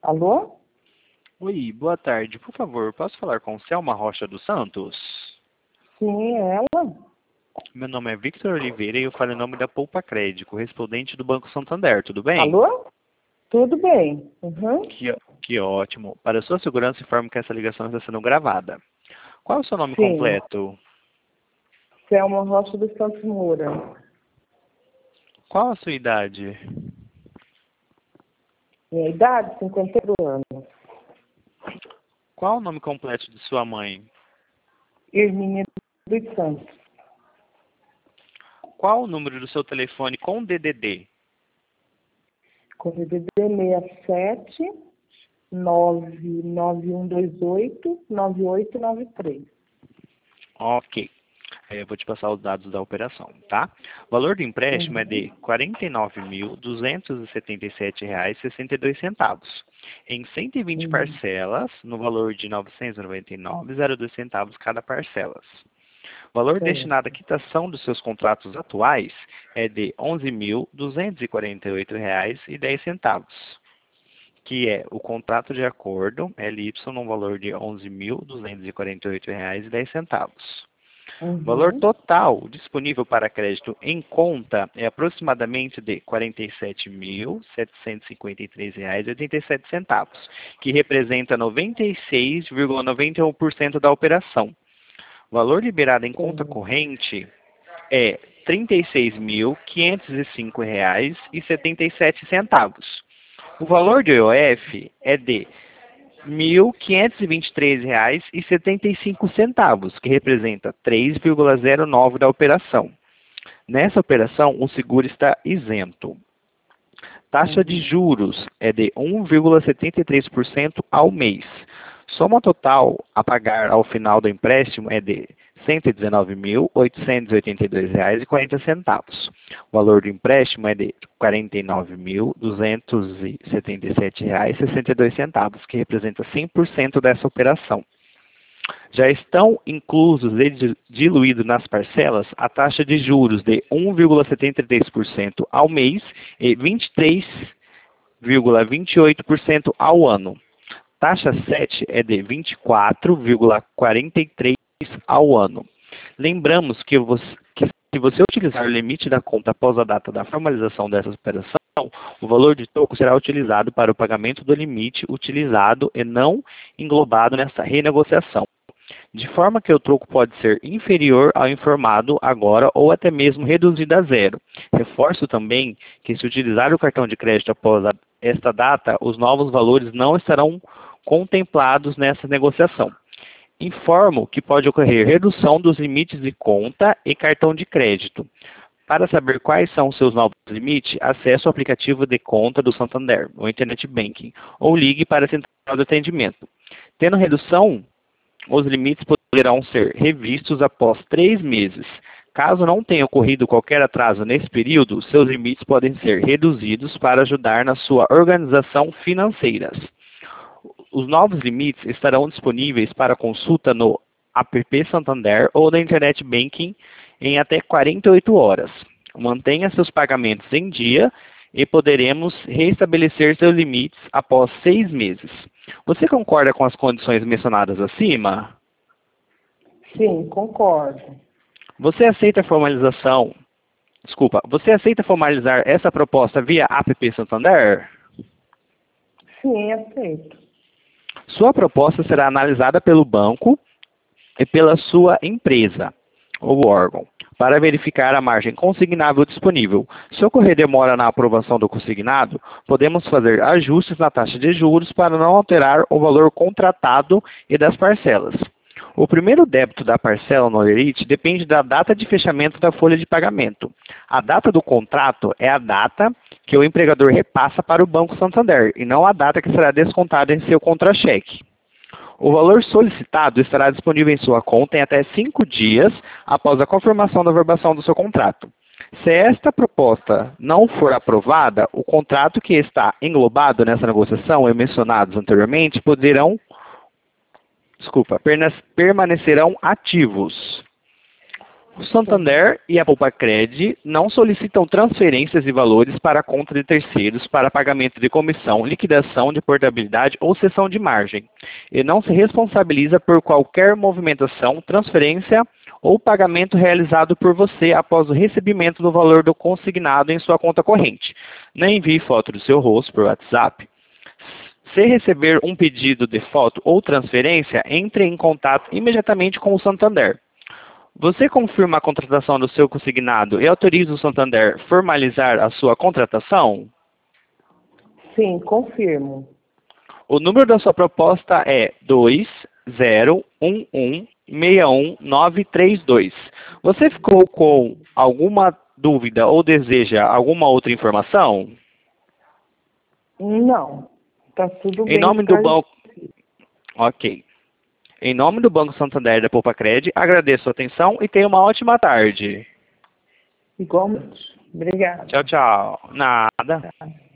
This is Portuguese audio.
Alô? Oi, boa tarde. Por favor, posso falar com Selma Rocha dos Santos? Sim, é ela? Meu nome é Victor Oliveira e eu falo em nome da Poupa Crédito, correspondente do Banco Santander, tudo bem? Alô? Tudo bem. Uhum. Que ótimo. Para sua segurança, informo que essa ligação está sendo gravada. Qual é o seu nome Sim. completo? Selma Rocha dos Santos Moura. Qual a sua idade? Minha idade, 52 anos. Qual o nome completo de sua mãe? Hermínia dos Santos. Qual o número do seu telefone com DDD? Com DDD 67 99128 9893. Ok. Eu vou te passar os dados da operação, tá? O valor do empréstimo é de R$ Uhum. 49.277,62, em 120 Uhum. parcelas, no valor de R$ 999,02 cada parcelas. O valor destinado à Certo. quitação dos seus contratos atuais é de R$ 11.248,10, que é o contrato de acordo LY no valor de R$ 11.248,10. O valor Uhum. total disponível para crédito em conta é aproximadamente de R$ 47.753,87, que representa 96,91% da operação. O valor liberado em conta Certo. corrente é R$ 36.505,77. O valor do IOF é de R$ 1.523,75, que representa 3,09% da operação. Nessa operação, o seguro está isento. Taxa de Uhum. juros é de 1,73% ao mês. Soma total a pagar ao final do empréstimo é de R$ 119.882,40. O valor do empréstimo é de R$ 49.277,62, que representa 100% dessa operação. Já estão inclusos e diluídos nas parcelas a taxa de juros de 1,73% ao mês e 23,28% ao ano. Taxa 7 é de 24,43% ao ano. Lembramos que se você utilizar o limite da conta após a data da formalização dessa operação, o valor de troco será utilizado para o pagamento do limite utilizado e não englobado nessa renegociação, de forma que o troco pode ser inferior ao informado agora ou até mesmo reduzido a zero. Reforço também que, se utilizar o cartão de crédito após esta data, os novos valores não estarão contemplados nessa negociação. Informo que pode ocorrer redução dos limites de conta e cartão de crédito. Para saber quais são os seus novos limites, acesse o aplicativo de conta do Santander, o Internet Banking, ou ligue para a central de atendimento. Tendo redução, os limites poderão ser revistos após 3 meses. Caso não tenha ocorrido qualquer atraso nesse período, seus limites podem ser reduzidos para ajudar na sua organização financeira. Os novos limites estarão disponíveis para consulta no app Santander ou na Internet Banking em até 48 horas. Mantenha seus pagamentos em dia e poderemos restabelecer seus limites após 6 meses. Você concorda com as condições mencionadas acima? Sim, concordo. Você aceita formalizar essa proposta via app Santander? Sim, aceito. Sua proposta será analisada pelo banco e pela sua empresa ou órgão, para verificar a margem consignável disponível. Se ocorrer demora na aprovação do consignado, podemos fazer ajustes na taxa de juros para não alterar o valor contratado e das parcelas. O primeiro débito da parcela no Lerite depende da data de fechamento da folha de pagamento. A data do contrato é a data que o empregador repassa para o Banco Santander, e não a data que será descontada em seu contra-cheque. O valor solicitado estará disponível em sua conta em até 5 dias após a confirmação da verbação do seu contrato. Se esta proposta não for aprovada, o contrato que está englobado nessa negociação e mencionados anteriormente permanecerão ativos. O Santander e a Poupa-Cred não solicitam transferências de valores para a conta de terceiros para pagamento de comissão, liquidação de portabilidade ou cessão de margem, e não se responsabiliza por qualquer movimentação, transferência ou pagamento realizado por você após o recebimento do valor do consignado em sua conta corrente. Não envie foto do seu rosto por WhatsApp. Se receber um pedido de foto ou transferência, entre em contato imediatamente com o Santander. Você confirma a contratação do seu consignado e autoriza o Santander a formalizar a sua contratação? Sim, confirmo. O número da sua proposta é 2011-61932. Você ficou com alguma dúvida ou deseja alguma outra informação? Não, tá tudo Em bem. nome do banco... Ok. Em nome do Banco Santander da Poupa-Cred, agradeço a atenção e tenha uma ótima tarde. Igualmente. Obrigada. Tchau, tchau. Nada.